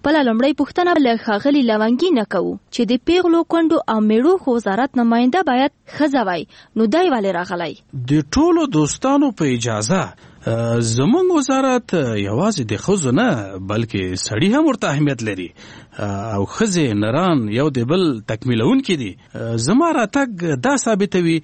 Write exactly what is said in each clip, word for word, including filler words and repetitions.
خپل لمړی پوښتنه له ښاغلي لونګي نه کوو چې د پیغلو کونډو او میړو خو وزارت نماینده باید ښځه وای، نو دی ولې راغلی؟ د ټولو دوستانو په اجازه زمونږ وزارت یوازې د ښځو نه بلکې سړي هم ورته اهمیت لري او ښځې نران یو د بل تکمیلونکي دي. زما راتګ دا ثابتوي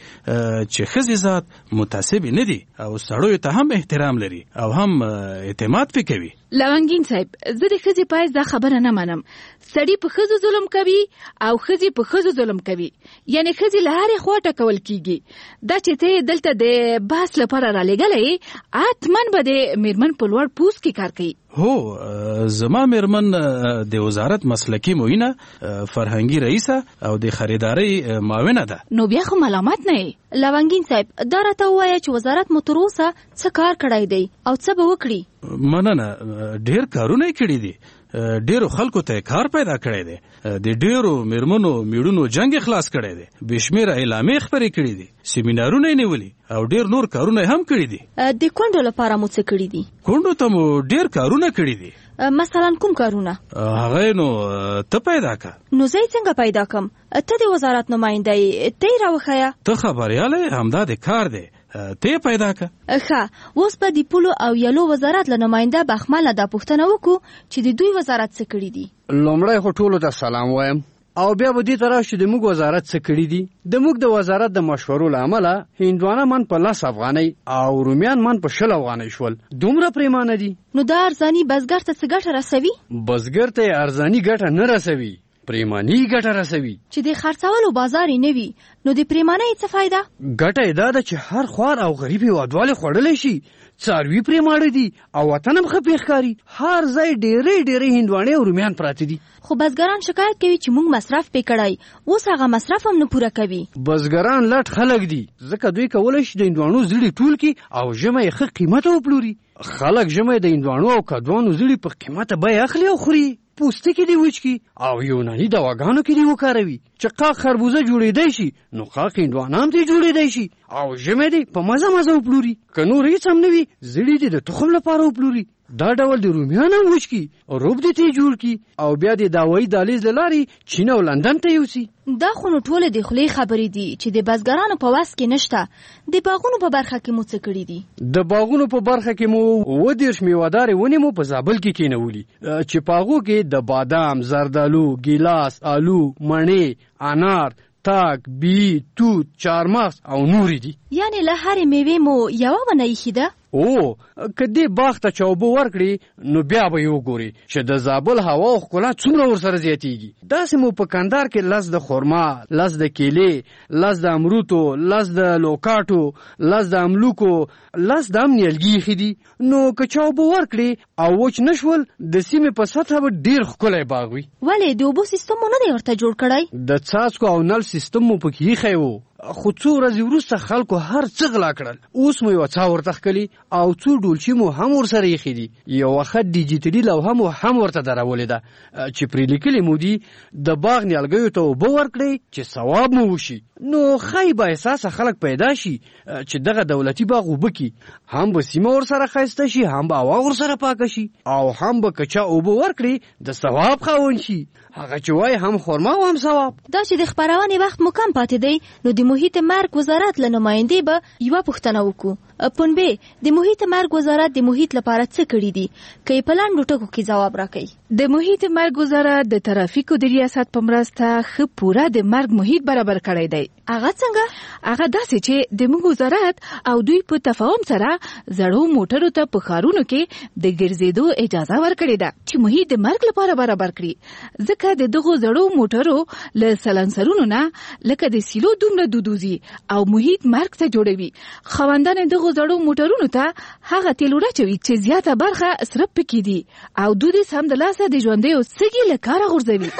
چې ښځې ذات متعصبې نه دي او سړیو ته هم احترام لري او هم اعتماد پې کوي. لونګین صاحب، زه د ښځې پایز دا خبره نه منم. سړي په ښځو ظلم کوي او ښځې په ښځو ظلم کوي، یعنی ښځې له هرې خوا ټکول کیږي. دا چې ته دلته د بحث لپاره رالیږلی، حتمن به د میرمن په لوړ پوست کې کار کوي. هو، زما میرمن د وزارت مسلکی معینه، فرهنګي رئیسه او د خریدارۍ معاونه ده. نو بیا خو ملامت نه یې. لونګین صاحب، دا راته ووایه چې وزارت مو تر اوسه څه کار کړی دی او څه به وکړي؟ مننه، ډېر کارونه یې کړي دي. ډیرو خلکو ته کار پیدا کړی دی. د ډیرو میرمنو میړونو جنگ خلاص کړی دی. بشمیره اعلامیې خپرې کړي دي، سیمینارونه یې نیولي او ډیر نور کارونه هم کړي دي. د کونډو لپاره مو څه کړي دي؟ کونډو ته مو ډیر کارونه کړي دي. مثلا کوم کارونه؟ هغه نو ته پیدا کا. نو زه څنګه پیدا کم؟ ته د وزارت نماینده یې، ته یې راوښیه. ته خبریاله، همدا د کار دی، ته پیدا کا. ښه، اوس به د پولو او یلو وزارت له نماینده بخمله دا پوښتنه وکړو چې د دوی وزارت څه کړي دي. لومړی خو ټولو ته سلام وایم او بیا به دې ته راشو چې د موږ وزارت څه کړي دي. د موږ د وزارت د مشورو له امله هندوانه من په لس افغانۍ او رومیان من په شل افغانۍ شول. دومره پریمانه دي. نو دا ارزاني بزګر ته څه ګټه رسوي؟ بزګر ته ارزاني ګټه نه رسوي، پریماني ګټه رسوي. چې د خرڅولو بازار یې نه وي، نو د پریمانۍ څه فایده؟ ګټه یې دا ده چې هر خوار او غریب هېوادوال یې خوړلی شي. څاروي پرې ماړه دي او وطن هم ښه پېښ ښکاري. هر ځای ډېرې ډېرې هندواڼې او رومیان پراته دي. خو بزګران شکایت کوي چې موږ مصرف پې کړی، اوس هغه مصرف هم نه پوره کوي. بزګران لټ خلک دي، ځکه دوی کولی شي د هندواڼو زړې ټول کړي او ژمی یې ښه قیمته وپلوري. خلک ژمی د هندواڼو او کدوانو زړې په قیمته بیه اخلي او خوري. پوستکي دې وچ کړي او یوناني دواګانو کې دې وکاروي. چې قاق خربوزه جوړېدی شي، نو قاق هندوانه هم دې جوړېدی شي او ژمی دې په مزه مزه وپلوري. که نور هېڅ هم نه وي، زړې دې د تخم لپاره وپلوري. دا ډول د رومیان هم وچ کړي، روب دې ته جوړ کړي او بیا د دوايي دهلیز له لارې چین او لندن ته یوسي. دا خو نو ټولې د خولې خبرې دي چې د بزګرانو په وس کې نشته. د باغونو په برخه کې مو څه کړي دي؟ د باغونو په برخه کې مو اووه دېرش میوهدارې ونې مو په زابل کې کېنولي چې په هغو کې د بادام، زردالو، ګیلاس، آلو، مڼې، انار، تاک، بي، توت، چارمغز او نورې دي. یعنې له هرې میوې مو یوه ونه ایښې ده؟ او که دې باغ ته چا اوبه ورکړي، نو بیا به یې وګوري چې د زابل هوا او ښکلا څومره ورسره زیاتېږي. داسې مو په کندهار کې لس د خرما، لس د کیلې، لس د امروتو، لس د لوکاټو، لس د املوکو، لس د هم نیالګي ایښي دي. نو که چا اوبه ورکړي او وچ نه شول، د سیمې په سطحه به ډېر ښکلی باغ وي. ولې د اوبو سیستم مو نه دی ورته جوړ کړی؟ د څاڅکو او نل سیستم مو پکې ایښی و، خو څو ورځې وروسته خلکو هر څه غلا کړل. اوس مو یوه څا ورته ښکلي او څو ډولچي مو هم ورسره ایښي دي. یوه ښه ډیجیټلي لوحه مو هم ورته درولې ده چې پرې لیکلي مو دي د باغ نیالګیو ته اوبه ورکړئ چې ثواب مو وشي. نو ښایي با احساسه خلک پیدا شي چې دغه دولتي باغ اوبه کړي. هم به سیمه ورسره ښایسته شي، هم به هوا ورسره پاکه شي او هم به که چا اوبه ورکړي د ثواب خاوند شي. هغه چې وایي هم خرما او هم ثواب. دا چې د خپرونې وخت مو کم پاتې دی، نو د محیط مرګ وزارت له نمایندې به یوه پوښتنه وکړو. پنبې، د محیط مرګ وزارت د محیط لپاره څه کړي دي؟ که یې په لنډو ټکو کې ځواب راکړئ. د محیط مرګ وزارت د ترافیکو د ریاست په مرسته ښه پوره د مرګ محیط برابر کړی دی. هغه څنګه؟ هغه داسې چې د موږ وزارت او دوی په تفاهم سره زړو موټرو ته په ښارونو کې د ګرځېدو اجازه ورکړې ده چې محیط د مرګ لپاره برابر کړي. ځکه د دغو زړو موټرو له سلنسرونو نه لکه د سیلو دومره دودوزي او محیط مرګ ته جوړوي. خاوندان دغو زړو موټرونو ته هغه تیل وراچوي چې زیاته برخه اسراف پکې دي او دوی سمدلاسه د ژوندیو سږي له کاره غورځوي.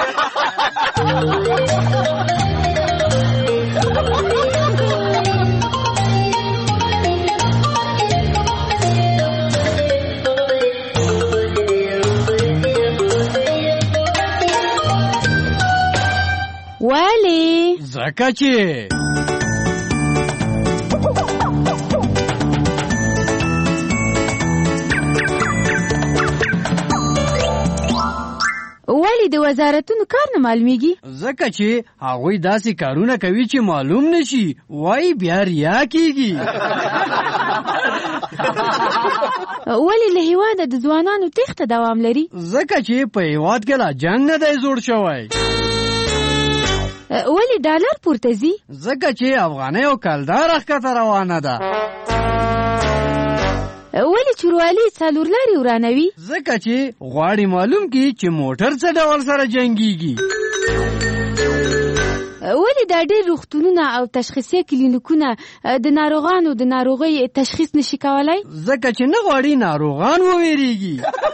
ولی ځکه چې ولې د وزارتونو کار نه معلومیږي؟ ځکه چې هغوی داسې کارونه کوي چې معلوم نشي، وای بیا ریا کیږي. ولې له هیواده د ځوانانو تېښته دوام لري؟ ځکه چې په هیواد کې لا جنګ نه دی جوړ شوی. ولې ډالر پورته ځي؟ ځکه چې افغانۍ او کلدار ښکته روانه ده. ولې چوروالي څلور لارې ورانوي؟ ځکه چې غواړي معلوم کړي چې موټر څه ډول سره جنګیږي. ولې دا ډېر روغتونونه او تشخیصیه کلینیکونه د ناروغانو د ناروغۍ تشخیص نشي کولای؟ ځکه چې نه غواړي ناروغان وویریږي.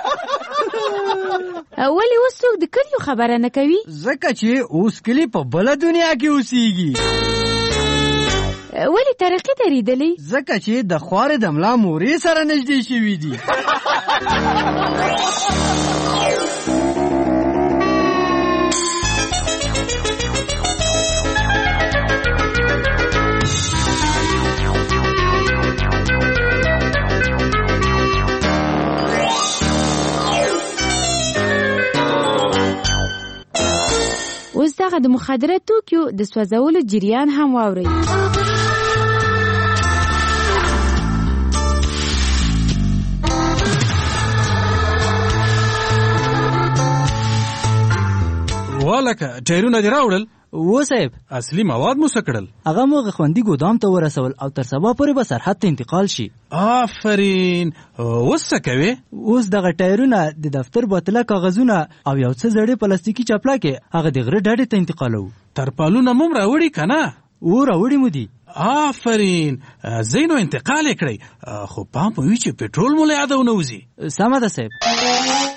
ولې اوس څوک د کلیو خبره نه کوي؟ ځکه چې اوس کلی په بله دنیا کې اوسیږي. ولې ترقي درېدلې؟ ځکه چې د خوارې د ملا مورې سره نږدې شوي دي. اوس دغه د مخدره توکیو د سوځولو جریان هم واورئ. والکه ټایرونه دې راوړل؟ و صاحب، اصلي مواد مو څه کړل؟ هغه مو خوندي ګودام ته ورسول او تر سبا پورې به سرحد ته انتقال شي. آفرین. اوس څه کوې؟ اوس دغه ټایرونه د دفتر بوتله کاغذونه او یو څه زړې پلاستیکي چپلاکې هغه د غره ډډې ته انتقالوو. ترپالونه مو راوړي که نه؟ او راوړي مو دي. آفرین. زه نو انتقال یې کړئ، خو پام په وي چې پټرول مو له یاده ونه وځي. سمه ده صاحب.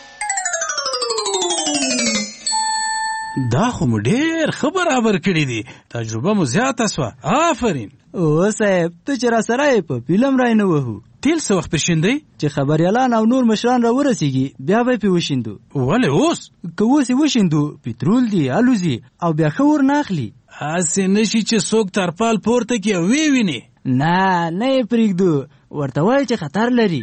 دا خو مو ډېر ښه برابر کړي دي، تجربه مو زیاته سوه. آفرین. او صاحب، ته چې را سره یې په فلم رای نه وهو. تیل څه وخت پېشیندئ؟ چې خبریالان او نور مشران را ورسېږي بیا به یې پې وشیندو. ولې اوس؟ که اوس یې وشیندو پټرول دي الوزي او بیا ښه ور نه اخلي. هسې نشي چې څوک ترپال پورته کړي او ویې ویني. نه نه یې پرېږدو، ورته وایي چې خطر لري.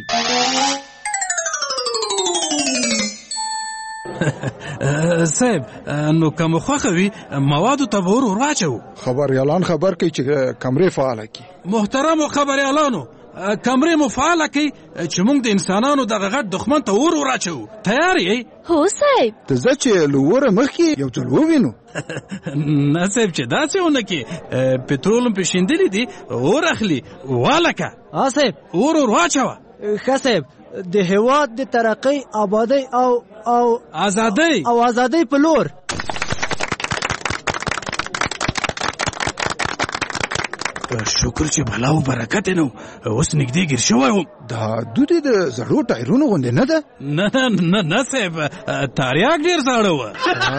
صاحب، نو که مو خوښه وي موادو ته به ور ور واچوو. خبریالان خبر کوي چې کمرې فعاله کړي. محترمو خبریالانو، کمرې مو فعاله کړئ چې موږ د انسانانو دغه غټ دښمن ته ور ور اچوو. تیار یې؟ هو صاحب. ته ځه چې له وره مخکې یو ځل ووینو. نه صاحب، چې داسې ونه کړي. پټرول هم پېشیندلي دي، ور اخلي. والکه ها صاحب، ور ور واچوه. ښه صاحب، د هېواد د ترقۍ، آبادۍ او او ازادۍ او ازادۍ په لور. شکر چې بلا و برکت نو اوس نږدې ګیر شوی وم. دا دودې د زړو ټایرونو غوندې نه ده؟ نه نه نه صاحب، تریاک ډېر زاړه وه.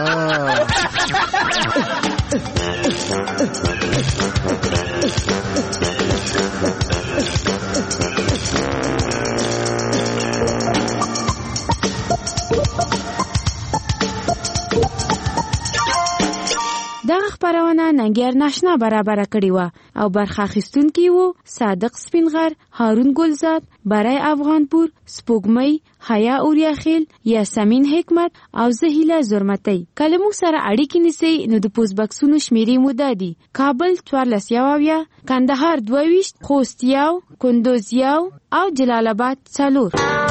دغه خپرونه ننګیار ناشنا برابره کړې وه او برخه اخیستونکي وو صادق سپینغر، هارون ګلزاد، برای افغانپور، سپوږمۍ، حیا اوریاخیل، یاسمین حکمت او زه هیله زرمتی. که له موږ سره اړیکې نیسئ نو د پوسټ بکسونو شمیرې مو دا دي: کابل څوارلس یو اویا، کندهار دوه ویشت، خوست یو، کندوز یو او جلال آباد څلور.